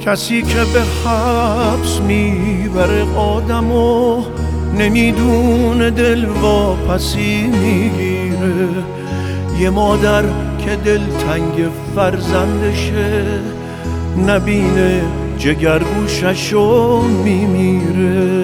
کسی که به حبس میبره آدمو نمیدونه دل واپسی میگیره. یه مادر که دلتنگ فرزندشه نبینه جگرگوششو میمیره.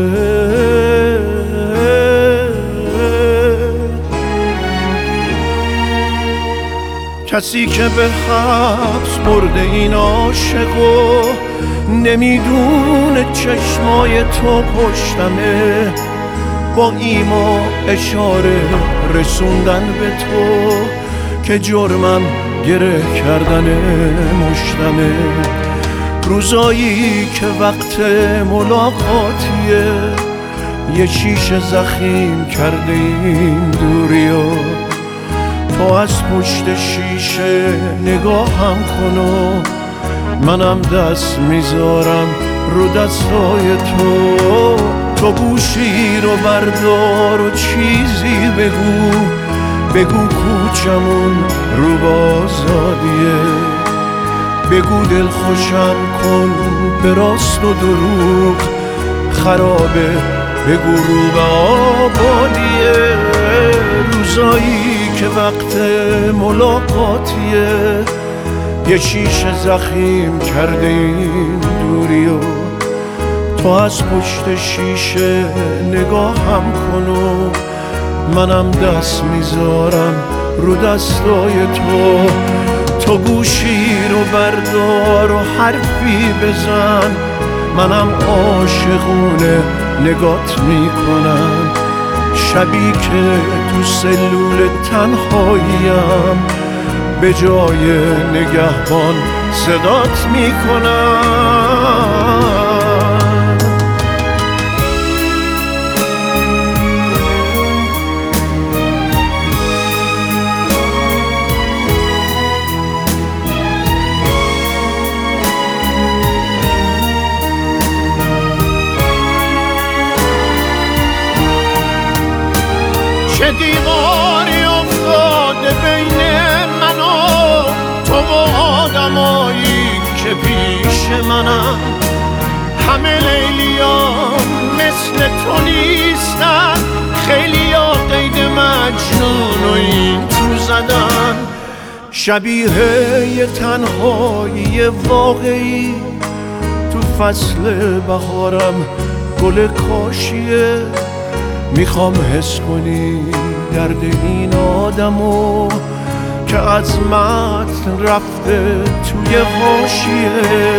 کسی که به حبس برده این عاشقو نمیدونه چشمای تو پشتمه، با ایما اشاره رسوندن به تو که جرمم گره کردن مشتمه. روزایی که وقت ملاقاتیه یه شیشه زخیم کرده این دوریا، تو از پشت شیشه نگاهم کن و منم دست میذارم رو دستای تو. تو گوشی رو بردار و چیزی بگو کوچمون رو بازادیه، بگو دل خوشم کن به راست و دروغ خرابه، بگو رو به آبادیه. روزایی که وقت ملاقاتیه یه شیشه زخیم کرده این دوریو، تو از پشت شیشه نگاهم کن و منم دست میذارم رو دستای تو. تو گوشی رو بردار و حرفی بزن، منم عاشقونه نگات میکنم. شبی که تو سلول تنهاییم به جای نگهبان صدات میکنم. چه دیواری افتاده بین من و تو و آدمایی که پیش منم. همه لیلیام مثل تو نیستن، خیلیا قید مجنون و این تو زدن. شبیه یه تنهایی واقعی تو فصل بهارم گل کاشیه. میخوام حس کنی درد این آدمو که از متن رفته توی حاشیه.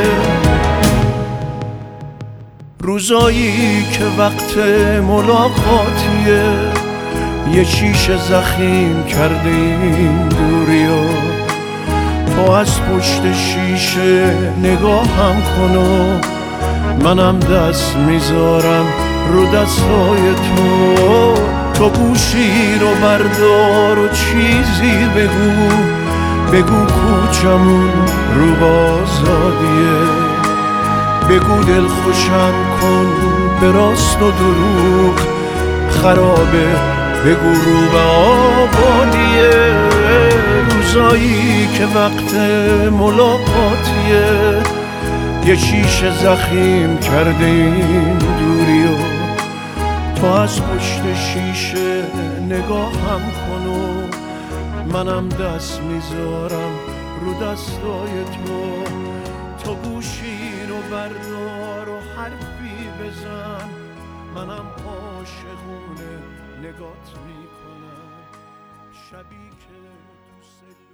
روزایی که وقت ملاقاتیه یه شیشه زخیم کرده این دوریا، تو از پشت شیشه نگاهم کن و منم دست میذارم رو دستای تو. تو گوشی رو بردار و چیزی بگو کوچمون رو بازادیه، بگو دل خوشم کن به راست و دروغ خرابه، بگو رو به آبادیه. روزایی که وقت ملاقاتیه یه شیشه زخیم کرده این دوریو، تو از پشت شیشه نگاهم کن و منم دست میذارم رو دستای تو. تو گوشی رو بردار و حرفی بزن، منم عاشقونه نگات میکنم. شبی که تو